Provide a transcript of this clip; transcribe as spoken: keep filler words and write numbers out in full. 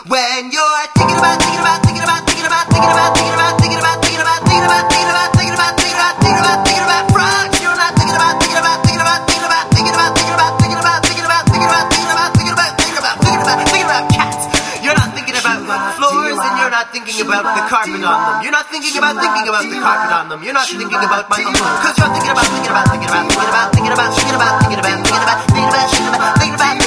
When you're thinking about, thinking about, thinking about, thinking about, thinking about, thinking about, thinking about, thinking about, thinking about, thinking about, thinking about, thinking about, thinking about, thinking about frogs. You're not thinking about, thinking about, thinking about, thinking about, thinking about, thinking about, thinking about, thinking about, thinking about, thinking about, thinking about, thinking about, thinking about, thinking about cats. You're not thinking about floors, and you're not thinking about the carpet on them. You're not thinking about thinking about the carpet on them. You're not thinking about my uncle, because you're thinking about, thinking about, thinking about, thinking about, thinking about, thinking about, thinking about, thinking about, thinking about, thinking about, thinking about.